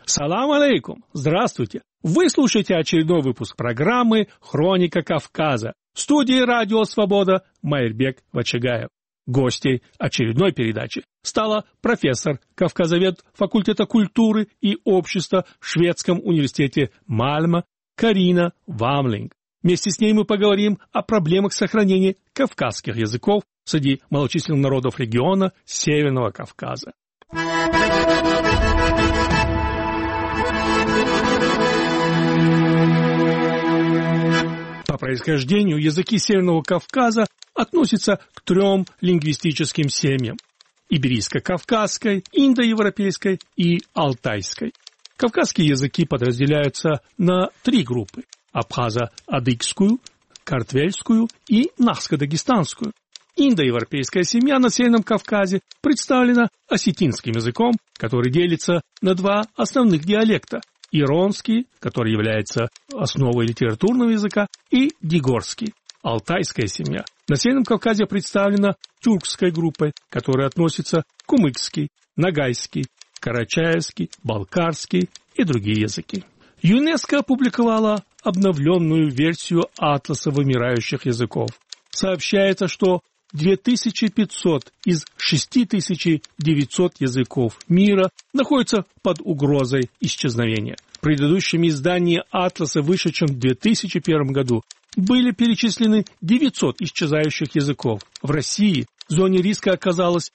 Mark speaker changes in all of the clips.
Speaker 1: Салам алейкум! Здравствуйте! Вы слушаете очередной выпуск программы «Хроника Кавказа». В студии «Радио Свобода» Майрбек Вачагаев. Гостьей очередной передачи стала профессор, кавказовед факультета культуры и общества в Шведском университете Мальмö Карина Вамлинг. Вместе с ней мы поговорим о проблемах сохранения кавказских языков среди малочисленных народов региона Северного Кавказа. По происхождению языки Северного Кавказа относятся к 3 лингвистическим семьям – иберийско-кавказской, индоевропейской и алтайской. Кавказские языки подразделяются на 3 группы – абхазо-адыгскую, картвельскую и нахско-дагестанскую. Индоевропейская семья на Северном Кавказе представлена осетинским языком, который делится на 2 основных диалекта – иронский, который является основой литературного языка, и дигорский. Алтайская семья на Северном Кавказе представлена тюркской группой, которая относится к кумыкский, ногайский, карачаевский, балкарский и другие языки. ЮНЕСКО опубликовала обновленную версию атласа вымирающих языков. Сообщается, что 2500 из 6900 языков мира находятся под угрозой исчезновения. В предыдущем издании атласа, вышедшем в 2001 году, были перечислены 900 исчезающих языков. В России в зоне риска оказалось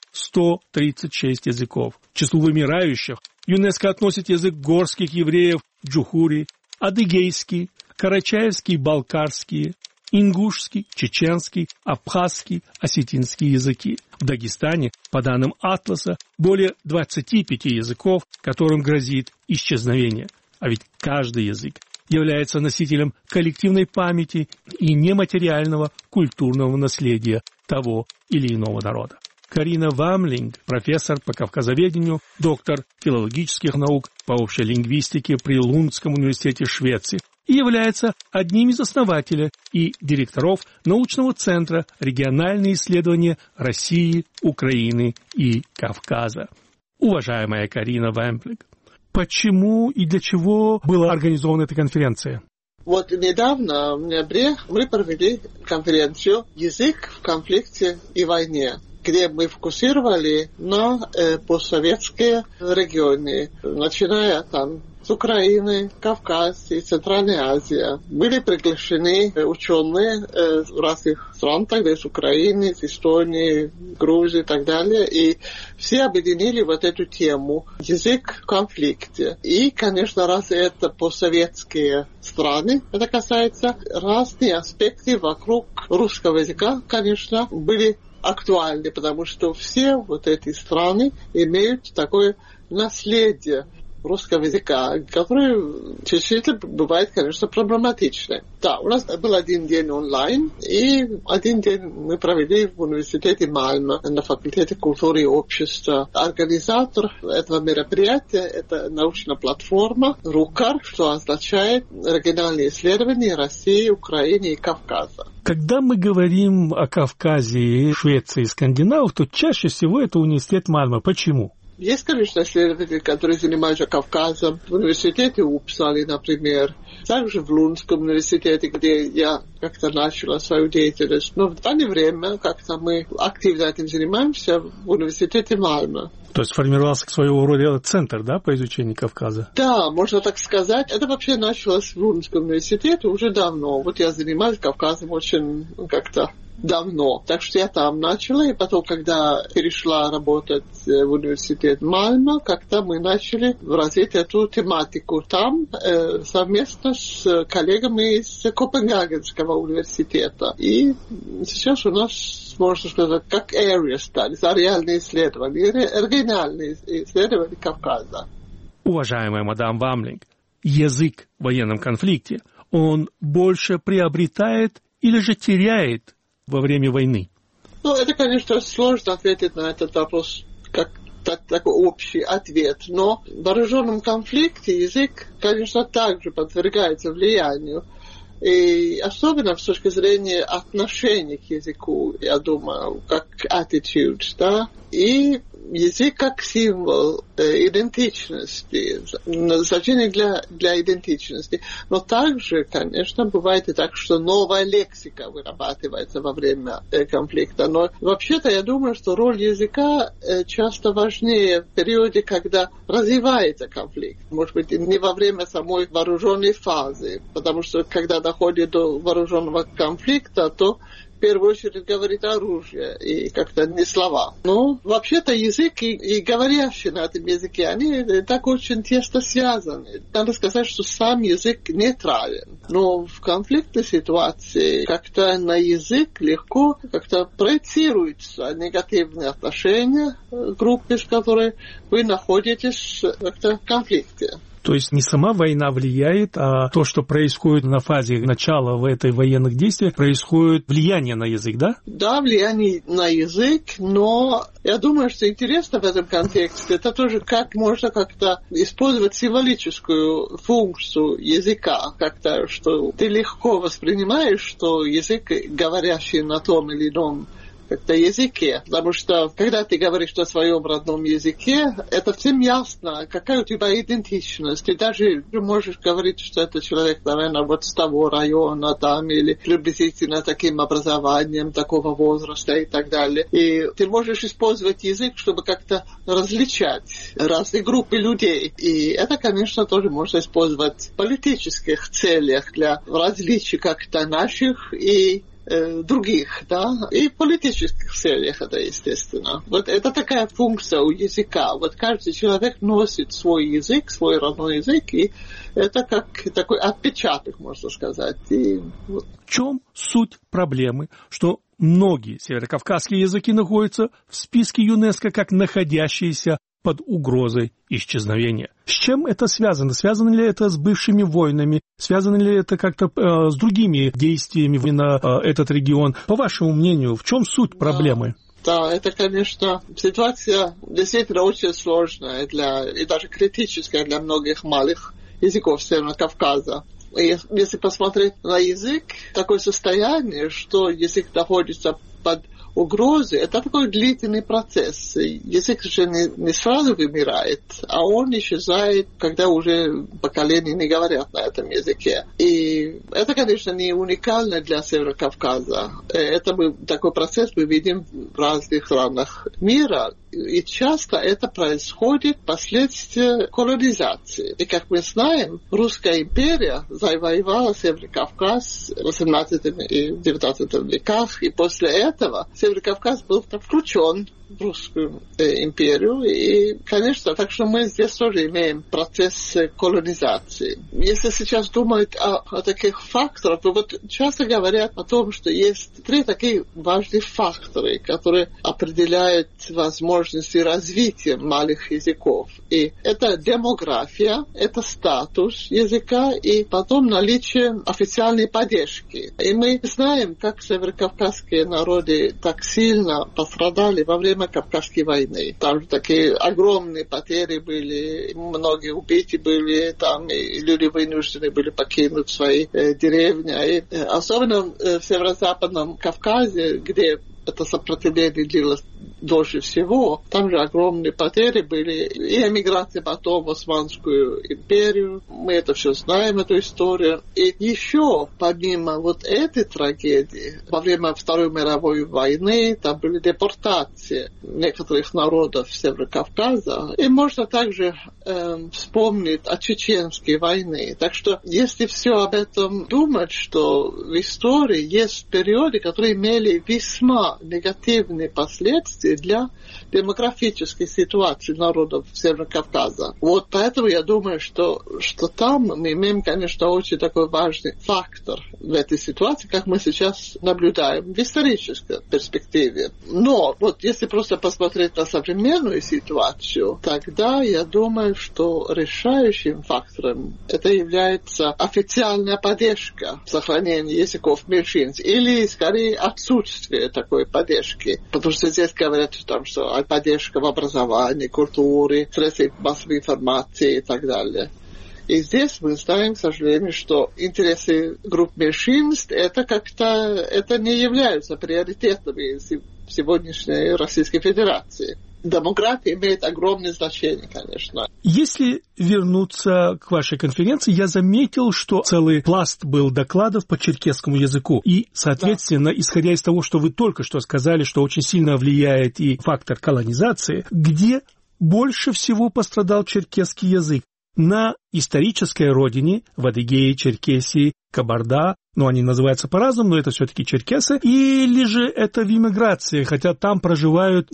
Speaker 1: 136 языков. К числу вымирающих ЮНЕСКО относит язык горских евреев джухури, адыгейский, карачаевский, балкарские, ингушский, чеченский, абхазский, осетинский языки. В Дагестане, по данным атласа, более 25 языков, которым грозит исчезновение. А ведь каждый язык является носителем коллективной памяти и нематериального культурного наследия того или иного народа. Карина Вамлинг, профессор по кавказоведению, доктор филологических наук по общей лингвистике при Лундском университете Швеции, и является одним из основателей и директоров научного центра «Региональные исследования России, Украины и Кавказа». Уважаемая Карина Вамлинг, почему и для чего была организована эта конференция?
Speaker 2: Вот недавно, в ноябре, мы провели конференцию «Язык в конфликте и войне», где мы фокусировали на постсоветские регионы, начиная там с Украины, Кавказ и Центральной Азии. Были приглашены ученые из разных стран, тогда из Украины, из Эстонии, Грузии и так далее. И все объединили вот эту тему «Язык в конфликте». И, конечно, раз это постсоветские страны, это касается, разные аспекты вокруг русского языка, конечно, были актуальны, потому что все вот эти страны имеют такое наследие русского языка, который действительно бывает, конечно, проблематичным. Да, у нас был один день онлайн, и один день мы провели в университете Мальмö на факультете культуры и общества. Организатор этого мероприятия – это научная платформа РУКАР, что означает региональные исследования России, Украины и Кавказа.
Speaker 1: Когда мы говорим о Кавказе, Швеции и Скандинавах, то чаще всего это университет Мальмö. Почему?
Speaker 2: Есть, конечно, исследователи, которые занимаются Кавказом. В университете Упсалы, например. Также в Лундском университете, где я как-то начала свою деятельность. Но в данное время как-то мы активно этим занимаемся в университете Мальмö.
Speaker 1: То есть сформировался своего рода центр, да, по изучению Кавказа?
Speaker 2: Да, можно так сказать. Это вообще началось в Лундском университете уже давно. Вот я занимаюсь Кавказом очень как-то давно. Так что я там начала, и потом, когда перешла работать в университет Мальмö, как-то мы начали развить эту тематику там совместно с коллегами из Копенгагенского университета. И сейчас у нас, можно сказать, как area studies, реальные исследования, региональные исследования Кавказа.
Speaker 1: Уважаемая мадам Вамлинг, язык в военном конфликте, он больше приобретает или же теряет во время войны?
Speaker 2: Ну, это, конечно, сложно ответить на этот вопрос как такой общий ответ, но в вооруженном конфликте язык, конечно, также подвергается влиянию. И особенно с точки зрения отношения к языку, я думаю, как attitude, да. И язык как символ идентичности, значение для идентичности. Но также, конечно, бывает и так, что новая лексика вырабатывается во время конфликта. Но вообще-то я думаю, что роль языка часто важнее в периоде, когда развивается конфликт. Может быть, не во время самой вооруженной фазы, потому что когда доходит до вооруженного конфликта, то в первую очередь говорит оружие и как-то не слова. Но вообще-то язык и говорящие на этом языке, они так очень тесно связаны. Надо сказать, что сам язык нейтрален. Но в конфликтной ситуации как-то на язык легко как-то проецируются негативные отношения группы, с которой вы находитесь как-то в конфликте.
Speaker 1: То есть не сама война влияет, а то, что происходит на фазе начала в этой военных действиях, происходит влияние на язык, да?
Speaker 2: Да, влияние на язык, но я думаю, что интересно в этом контексте, это тоже как можно как-то использовать символическую функцию языка, как-то, что ты легко воспринимаешь, что язык, говорящий на том или ином как-то языке, потому что когда ты говоришь на своем родном языке, это всем ясно, какая у тебя идентичность. Ты даже можешь говорить, что это человек, наверное, вот с того района там, или приблизительно таким образованием, такого возраста и так далее. И ты можешь использовать язык, чтобы как-то различать разные группы людей. И это, конечно, тоже можно использовать в политических целях для различий как-то наших и других, да, и в политических целях это, естественно. Вот это такая функция у языка. Вот каждый человек носит свой язык, свой родной язык, и это как такой отпечаток, можно сказать. И вот.
Speaker 1: В чем суть проблемы, что многие северокавказские языки находятся в списке ЮНЕСКО как находящиеся под угрозой исчезновения? С чем это связано? Связано ли это с бывшими войнами? Связано ли это как-то с другими действиями на этот регион? По вашему мнению, в чем суть проблемы?
Speaker 2: Да, это, конечно, ситуация действительно очень сложная и даже критическая для многих малых языков Северного Кавказа. И если посмотреть на язык, такое состояние, что язык находится под угрозы, это такой длительный процесс. Язык же не сразу вымирает, а он исчезает, когда уже поколения не говорят на этом языке. И это, конечно, не уникально для Северного Кавказа. Такой процесс мы видим в разных странах мира. И часто это происходит последствия колонизации. И, как мы знаем, Русская империя завоевала Северный Кавказ в 18 и 19 веках, и после этого Северный Кавказ был включен в Русскую империю. И, конечно, так что мы здесь тоже имеем процесс колонизации. Если сейчас думать о таких факторах, то вот часто говорят о том, что есть 3 такие важные факторы, которые определяют возможности развития малых языков. И это демография, это статус языка и потом наличие официальной поддержки. И мы знаем, как северокавказские народы так сильно пострадали во время Кавказской войны. Там же такие огромные потери были, многие убиты были, там и люди вынуждены были покинуть свои деревни. И особенно в северо-западном Кавказе, где это сопротивление длилось дольше всего, там же огромные потери были, и эмиграция потом в Османскую империю. Мы это все знаем, эту историю. И еще, помимо вот этой трагедии, во время Второй мировой войны, там были депортации некоторых народов Северного Кавказа. И можно также вспомнить о чеченской войне. Так что, если все об этом думать, что в истории есть периоды, которые имели весьма негативные последствия для демографической ситуации народов Северного Кавказа. Вот поэтому я думаю, что там мы имеем, конечно, очень такой важный фактор в этой ситуации, как мы сейчас наблюдаем в исторической перспективе. Но вот если просто посмотреть на современную ситуацию, тогда я думаю, что решающим фактором это является официальная поддержка сохранения языков меньшинств или, скорее, отсутствие такой поддержки. Потому что здесь говорят, что поддержка в образовании, культуре, средствах массовой информации и так далее. И здесь мы знаем, к сожалению, что интересы групп меньшинств это не являются приоритетами сегодняшней Российской Федерации. демография имеет огромное значение, конечно.
Speaker 1: Если вернуться к вашей конференции, я заметил, что целый пласт был докладов по черкесскому языку. И, соответственно, исходя из того, что вы только что сказали, что очень сильно влияет и фактор колонизации, где больше всего пострадал черкесский язык? На исторической родине, в Адыгее, Черкесии, Кабарда, они называются по-разному, но это все-таки черкесы, или же это в эмиграции, хотя там проживают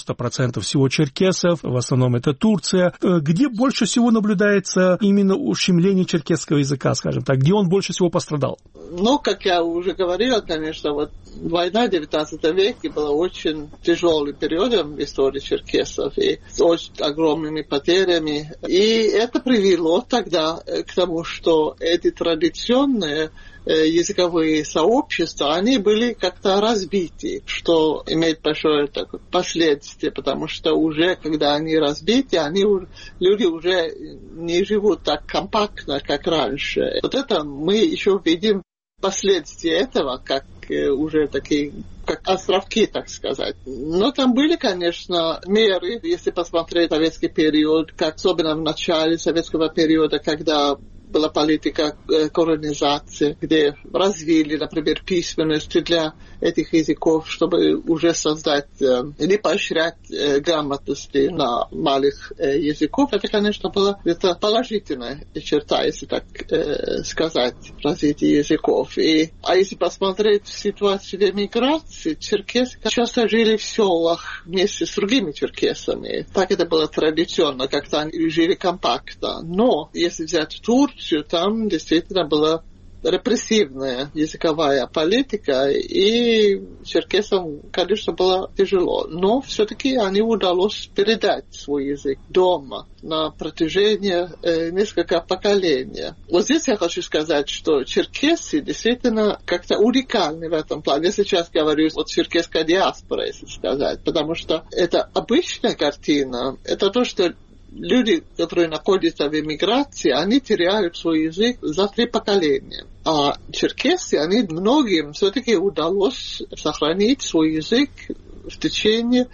Speaker 1: 90% всего черкесов, в основном это Турция, где больше всего наблюдается именно ущемление черкесского языка, скажем так, где он больше всего пострадал?
Speaker 2: Как я уже говорила, конечно, война в XIX веке была очень тяжелым периодом в истории черкесов и с очень огромными потерями, и это привело тогда к тому, что эти традиционные языковые сообщества, они были как-то разбиты, что имеет большое последствие, потому что уже, когда они разбиты, люди уже не живут так компактно, как раньше. Это мы еще видим последствия этого, как уже такие, как островки, так сказать. Но там были, конечно, меры, если посмотреть советский период, как особенно в начале советского периода, когда была политика колонизации, где развили, например, письменность для этих языков, чтобы уже создать или поощрять грамотности на малых языков. Это, конечно, была положительная черта, если так сказать, развитие языков. А если посмотреть ситуацию в эмиграции, черкесы часто жили в селах вместе с другими черкесами. Так это было традиционно, как-то они жили компактно. Но если взять Турцию, там действительно была репрессивная языковая политика, и черкесам, конечно, было тяжело. Но все-таки они удалось передать свой язык дома на протяжении нескольких поколений. Здесь я хочу сказать, что черкесы действительно как-то уникальны в этом плане. Я сейчас говорю о черкесской диаспоре, если сказать, потому что это обычная картина, это то, что люди, которые находятся в эмиграции, они теряют свой язык за 3 поколения. А черкесы, многим все-таки удалось сохранить свой язык в течение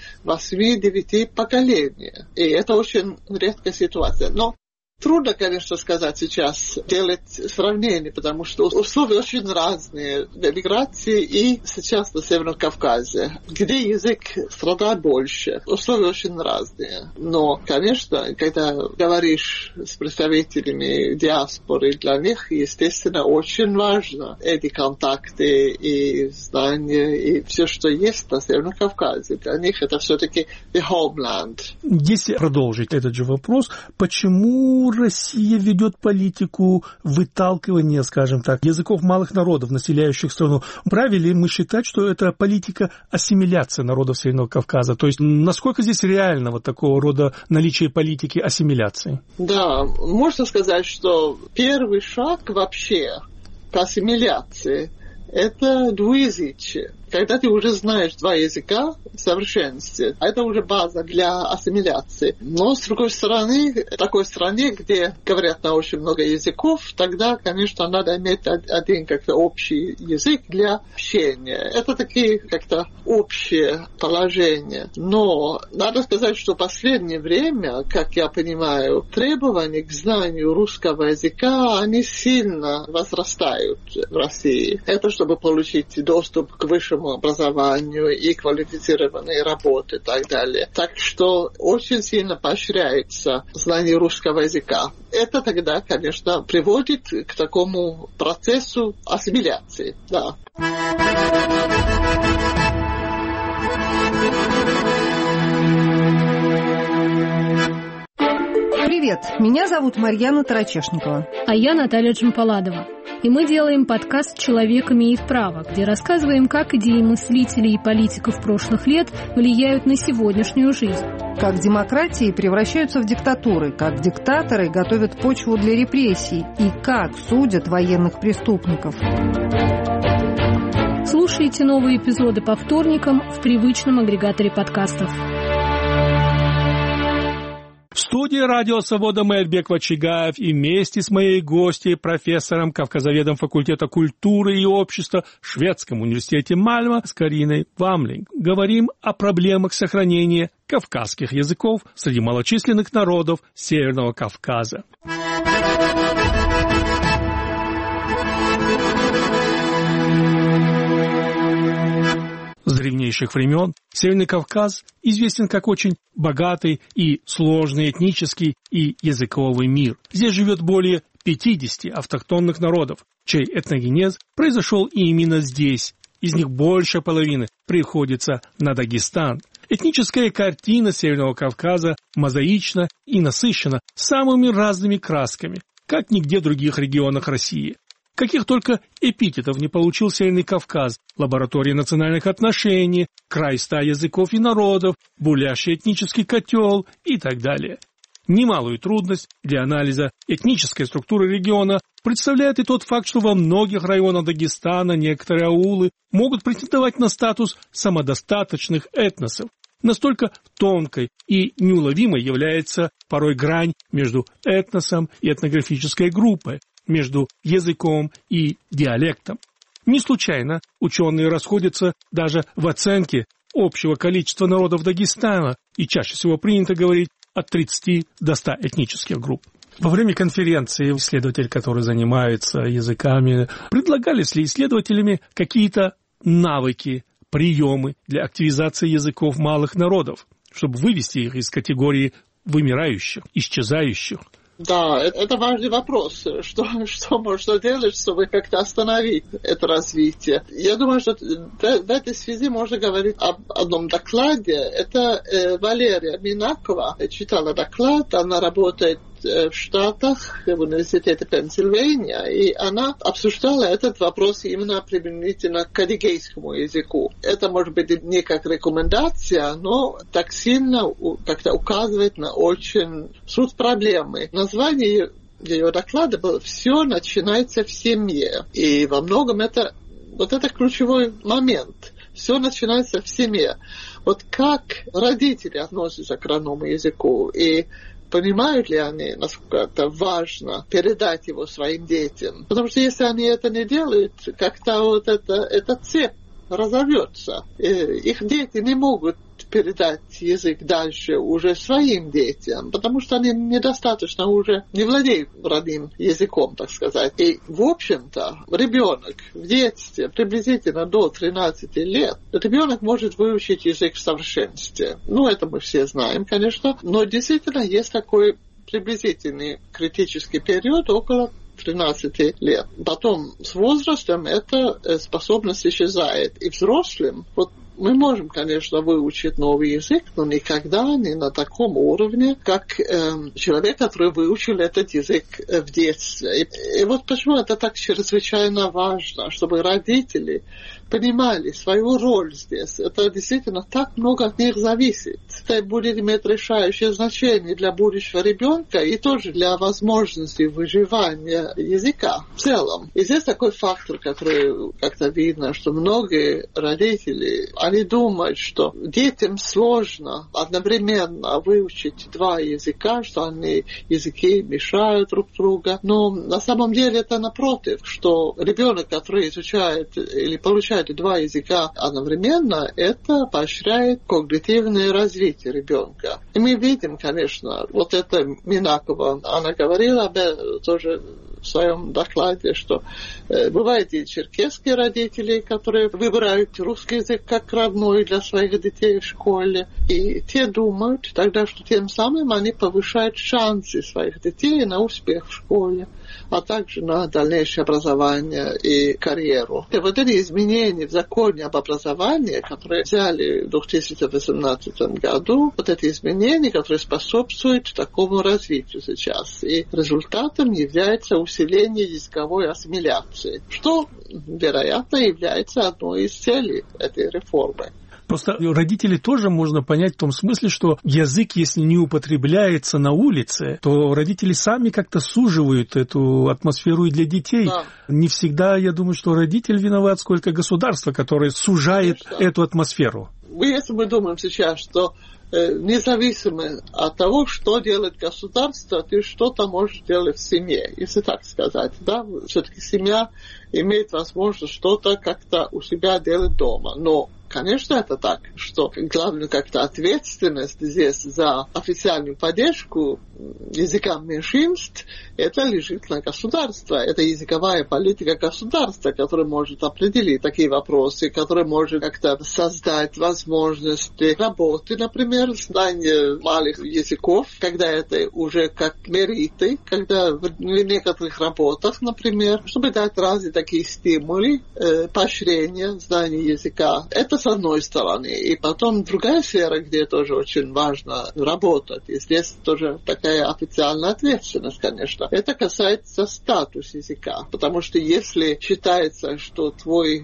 Speaker 2: 8-9 поколений. И это очень редкая ситуация. Но трудно, конечно, сказать сейчас, делать сравнение, потому что условия очень разные в эмиграции и сейчас на Северном Кавказе, где язык страдает больше. Условия очень разные. Но, конечно, когда говоришь с представителями диаспоры, для них, естественно, очень важно эти контакты и знания, и все, что есть на Северном Кавказе. Для них это все-таки the homeland.
Speaker 1: Если продолжить этот же вопрос, почему Россия ведет политику выталкивания, скажем так, языков малых народов, населяющих страну? Правильно ли мы считать, что это политика ассимиляции народов Северного Кавказа? То есть насколько здесь реально такого рода наличие политики ассимиляции?
Speaker 2: Да, можно сказать, что первый шаг вообще к ассимиляции – это двуязычие. Когда ты уже знаешь 2 языка в совершенстве, это уже база для ассимиляции. Но, с другой стороны, в такой стране, где говорят на очень много языков, тогда, конечно, надо иметь один как-то общий язык для общения. Это такие как-то общие положения. Но надо сказать, что в последнее время, как я понимаю, требования к знанию русского языка, они сильно возрастают в России. Это чтобы получить доступ к высшему образованию и квалифицированной работы и так далее. Так что очень сильно поощряется знание русского языка. Это тогда, конечно, приводит к такому процессу ассимиляции. Да.
Speaker 3: Привет, меня зовут Марьяна Тарачешникова.
Speaker 4: А я Наталья Джампаладова. И мы делаем подкаст «Человек имеет право», где рассказываем, как идеи мыслителей и политиков прошлых лет влияют на сегодняшнюю жизнь.
Speaker 3: Как демократии превращаются в диктатуры, как диктаторы готовят почву для репрессий и как судят военных преступников.
Speaker 4: Слушайте новые эпизоды по вторникам в привычном агрегаторе подкастов.
Speaker 1: В студии «Радио Свобода» Мэльбек Вачигаев и вместе с моей гостьей, профессором, кавказоведом факультета культуры и общества в Шведском университете Мальмö с Кариной Вамлинг говорим о проблемах сохранения кавказских языков среди малочисленных народов Северного Кавказа. С древнейших времен Северный Кавказ известен как очень богатый и сложный этнический и языковый мир. Здесь живет более 50 автохтонных народов, чей этногенез произошел именно здесь. Из них больше половины приходится на Дагестан. Этническая картина Северного Кавказа мозаична и насыщена самыми разными красками, как нигде в других регионах России. Каких только эпитетов не получил Северный Кавказ: лаборатория национальных отношений, край 100 языков и народов, бурлящий этнический котел и так далее. Немалую трудность для анализа этнической структуры региона представляет и тот факт, что во многих районах Дагестана некоторые аулы могут претендовать на статус самодостаточных этносов. Настолько тонкой и неуловимой является порой грань между этносом и этнографической группой, между языком и диалектом. Не случайно ученые расходятся даже в оценке общего количества народов Дагестана, и чаще всего принято говорить от 30 до 100 этнических групп. Во время конференции исследователи, которые занимаются языками, предлагались ли исследователями какие-то навыки, приемы для активизации языков малых народов, чтобы вывести их из категории вымирающих, исчезающих?
Speaker 2: Да, это важный вопрос. Что можно делать, чтобы как-то остановить это развитие? Я думаю, что в этой связи можно говорить об одном докладе. Это Валерия Минакова читала доклад, она работает в Штатах, в университете Пенсильвания, и она обсуждала этот вопрос именно применительно к адыгейскому языку. Это может быть не как рекомендация, но так сильно как-то указывает на очень суть проблемы. Название ее доклада было «Все начинается в семье». И во многом это ключевой момент. Все начинается в семье. Вот как родители относятся к родному языку, и понимают ли они, насколько это важно передать его своим детям? Потому что если они это не делают, как-то эта цепь разорвется. Их дети не могут передать язык дальше уже своим детям, потому что они недостаточно уже не владеют родным языком, так сказать. И, в общем-то, ребенок в детстве, приблизительно до 13 лет, ребенок может выучить язык в совершенстве. Это мы все знаем, конечно, но действительно есть такой приблизительный критический период около 13 лет. Потом с возрастом эта способность исчезает. И взрослым, мы можем, конечно, выучить новый язык, но никогда не на таком уровне, как человек, который выучил этот язык в детстве. И почему это так чрезвычайно важно, чтобы родители понимали свою роль здесь. Это действительно так много от них зависит. Это будет иметь решающее значение для будущего ребенка и тоже для возможности выживания языка в целом. И здесь такой фактор, который как-то видно, что многие родители, они думают, что детям сложно одновременно выучить 2 языка, что языки мешают друг другу. Но на самом деле это напротив, что ребенок, который изучает или получает 2 языка одновременно, это поощряет когнитивное развитие ребенка. И мы видим, конечно, это Минакова, она говорила тоже в своем докладе, что бывают и черкесские родители, которые выбирают русский язык как родной для своих детей в школе. И те думают тогда, что тем самым они повышают шансы своих детей на успех в школе, а также на дальнейшее образование и карьеру. И эти изменения в законе об образовании, которые взяли в 2018 году, эти изменения, которые способствуют такому развитию сейчас. И результатом является усиление языковой ассимиляции, что, вероятно, является одной из целей этой реформы.
Speaker 1: Просто родителей тоже можно понять в том смысле, что язык, если не употребляется на улице, то родители сами как-то суживают эту атмосферу и для детей. Да. Не всегда, я думаю, что родитель виноват, сколько государство, которое сужает эту атмосферу.
Speaker 2: Если мы думаем сейчас, что независимо от того, что делает государство, ты что-то можешь делать в семье, если так сказать. Да? Все-таки семья имеет возможность что-то как-то у себя делать дома. Но, конечно, это так, что главная как-то ответственность здесь за официальную поддержку языкам меньшинств, это лежит на государстве. Это языковая политика государства, которая может определить такие вопросы, которая может как-то создать возможности работы, например, знания малых языков, когда это уже как мериты, когда в некоторых работах, например, чтобы дать разные такие стимулы, поощрения знания языка. Это с одной стороны. И потом другая сфера, где тоже очень важно работать. И здесь тоже такая официальная ответственность, конечно. Это касается статуса языка. Потому что если считается, что твой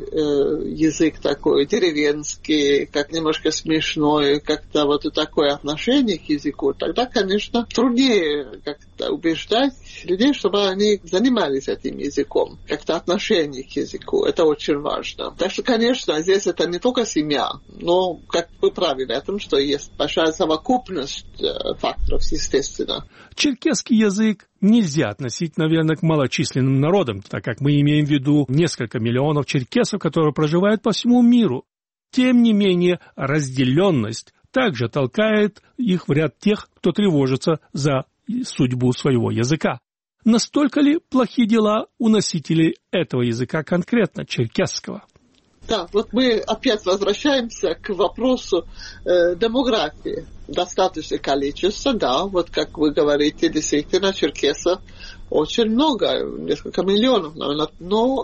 Speaker 2: язык такой деревенский, как немножко смешной, как-то вот и такое отношение к языку, тогда, конечно, труднее как-то убеждать людей, чтобы они занимались этим языком. Как-то отношение к языку. Это очень важно. Так что, конечно, здесь это не только семья, но, как вы правы в этом, что есть большая совокупность факторов, естественно.
Speaker 1: Черкесский язык нельзя относить, наверное, к малочисленным народам, так как мы имеем в виду несколько миллионов черкесов, которые проживают по всему миру. Тем не менее, разделенность также толкает их в ряд тех, кто тревожится за судьбу своего языка. Настолько ли плохи дела у носителей этого языка, конкретно черкесского?
Speaker 2: Да, вот мы опять возвращаемся к вопросу демографии. Достаточное количество, да, вот как вы говорите, действительно, черкесов очень много, несколько миллионов, наверное. Но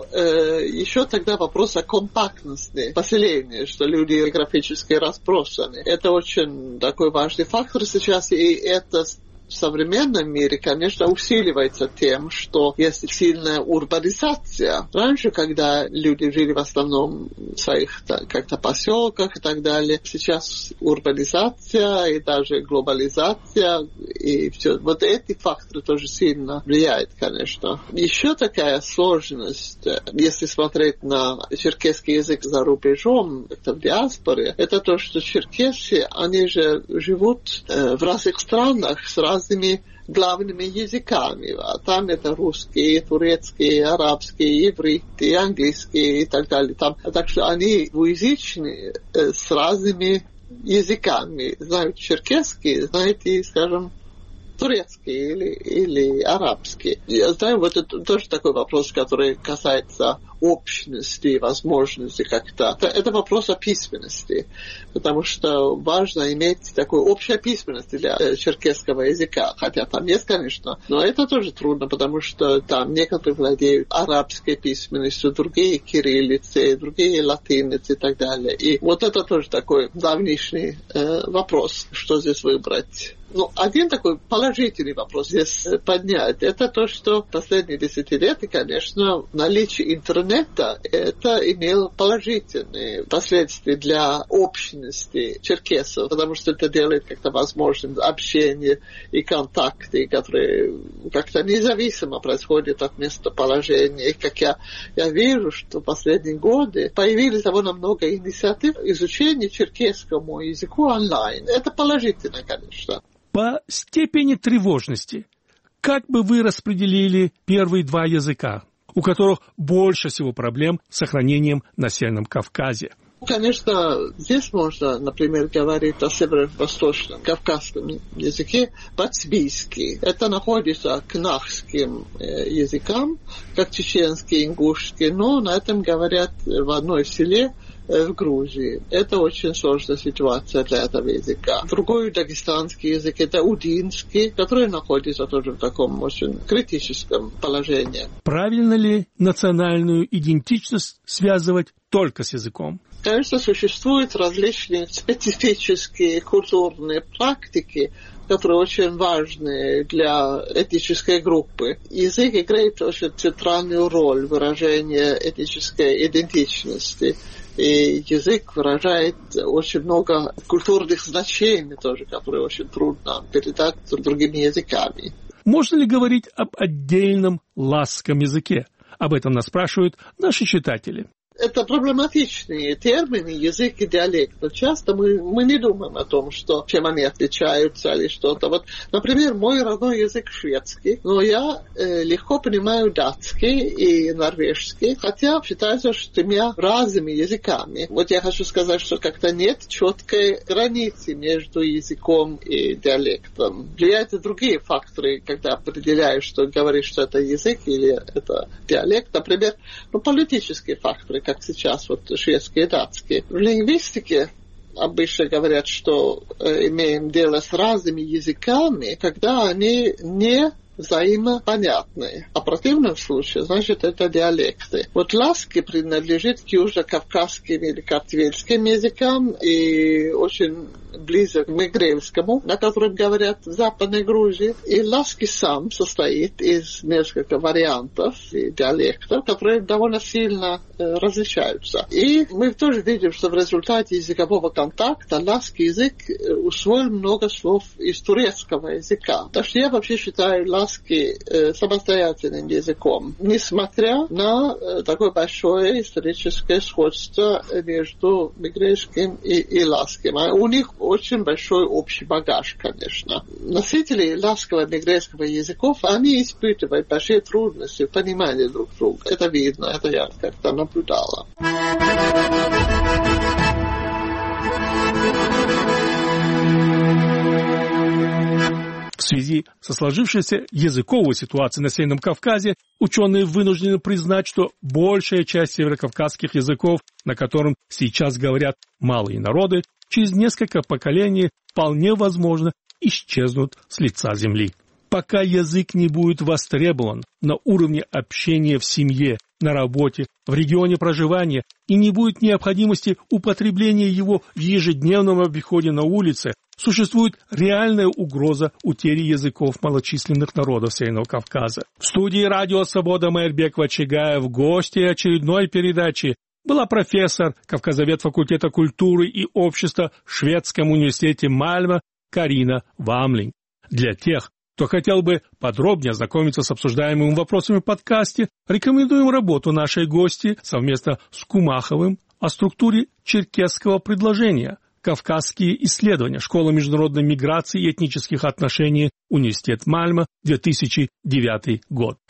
Speaker 2: еще тогда вопрос о компактности поселения, что люди географически разбросаны. Это очень такой важный фактор сейчас, и это в современном мире, конечно, усиливается тем, что есть сильная урбанизация. Раньше, когда люди жили в основном в своих как-то поселках и так далее, сейчас урбанизация и даже глобализация, и все. Вот эти факторы тоже сильно влияют, конечно. Еще такая сложность, если смотреть на черкесский язык за рубежом, это в диаспоре, это то, что черкесы, они же живут в разных странах с разными главными языками. А там это русский, турецкий, арабский, иврит, английский и так далее. Так что они двуязычные с разными языками. Знают черкесский, знаете, скажем, турецкий или арабский. Я знаю, вот это тоже такой вопрос, который касается общности, возможности как-то. Это вопрос о письменности, потому что важно иметь такую общую письменность для черкесского языка, хотя там есть, конечно, но это тоже трудно, потому что там некоторые владеют арабской письменностью, другие кириллицей, другие латиницей и так далее. И вот это тоже такой давнишний вопрос, что здесь выбрать. Ну, один такой положительный вопрос здесь поднять, это то, что в последние десятилетия, конечно, наличие интернета, это имело положительные последствия для общности черкесов, потому что это делает как-то возможным общение и контакты, которые как-то независимо происходят от местоположения. И как я вижу, что в последние годы появились довольно много инициатив изучения черкесскому языку онлайн. Это положительно, конечно.
Speaker 1: По степени тревожности, как бы вы распределили первые два языка, у которых больше всего проблем с сохранением на Северном Кавказе?
Speaker 2: Конечно, здесь можно, например, говорить о северо-восточном кавказском языке бацбийский. Это находится к нахским языкам, как чеченский, ингушский, но на этом говорят в одной селе в Грузии. Это очень сложная ситуация для этого языка. Другой дагестанский язык — это удинский, который находится тоже в таком очень критическом положении.
Speaker 1: Правильно ли национальную идентичность связывать только с языком?
Speaker 2: Конечно, существуют различные специфические культурные практики, которые очень важны для этнической группы. Язык играет очень центральную роль в выражении этнической идентичности. И язык выражает очень много культурных значений тоже, которые очень трудно передать другими языками.
Speaker 1: Можно ли говорить об отдельном ласском языке? Об этом нас спрашивают наши читатели.
Speaker 2: Это проблематичные термины, язык и диалект. Но часто мы не думаем о том, чем они отличаются или что-то. Вот, например, мой родной язык шведский, но я легко понимаю датский и норвежский, хотя считается, что тремя разными языками. Вот я хочу сказать, что как-то нет четкой границы между языком и диалектом. Влияют и другие факторы, когда определяешь, что говоришь, что это язык или это диалект. Например, политические факторы, как сейчас вот шведский и датский. В лингвистике обычно говорят, что имеем дело с разными языками, когда они не взаимопонятные. А в противном случае, значит, это диалекты. Вот ласки принадлежит к южно-кавказским или картвельским языкам и очень близок к мигрельскому, на котором говорят в Западной Грузии. И ласки сам состоит из нескольких вариантов и диалектов, которые довольно сильно различаются. И мы тоже видим, что в результате языкового контакта лаский язык усвоил много слов из турецкого языка. Так что я вообще считаю ласки самостоятельным языком, несмотря на такое большое историческое сходство между мигрельским и ласским. У них очень большой общий багаж, конечно. Носители ласского и мигрельского языков, они испытывают большие трудности в понимании друг друга. Это видно, это я как-то наблюдала.
Speaker 1: В связи со сложившейся языковой ситуацией на Северном Кавказе ученые вынуждены признать, что большая часть северокавказских языков, на котором сейчас говорят малые народы, через несколько поколений вполне возможно исчезнут с лица земли. Пока язык не будет востребован на уровне общения в семье, на работе, в регионе проживания и не будет необходимости употребления его в ежедневном обиходе на улице, существует реальная угроза утери языков малочисленных народов Северного Кавказа. В студии радио «Свобода» Майрбек Вачигаев в гости очередной передачи была профессор, кавказовед факультета культуры и общества в Шведском университете Мальмö Карина Вамлинг. Для тех, кто хотел бы подробнее ознакомиться с обсуждаемыми вопросами в подкасте, рекомендуем работу нашей гости совместно с Кумаховым о структуре черкесского предложения «Кавказские исследования. Школа международной миграции и этнических отношений. Университет Мальмö. 2009 год».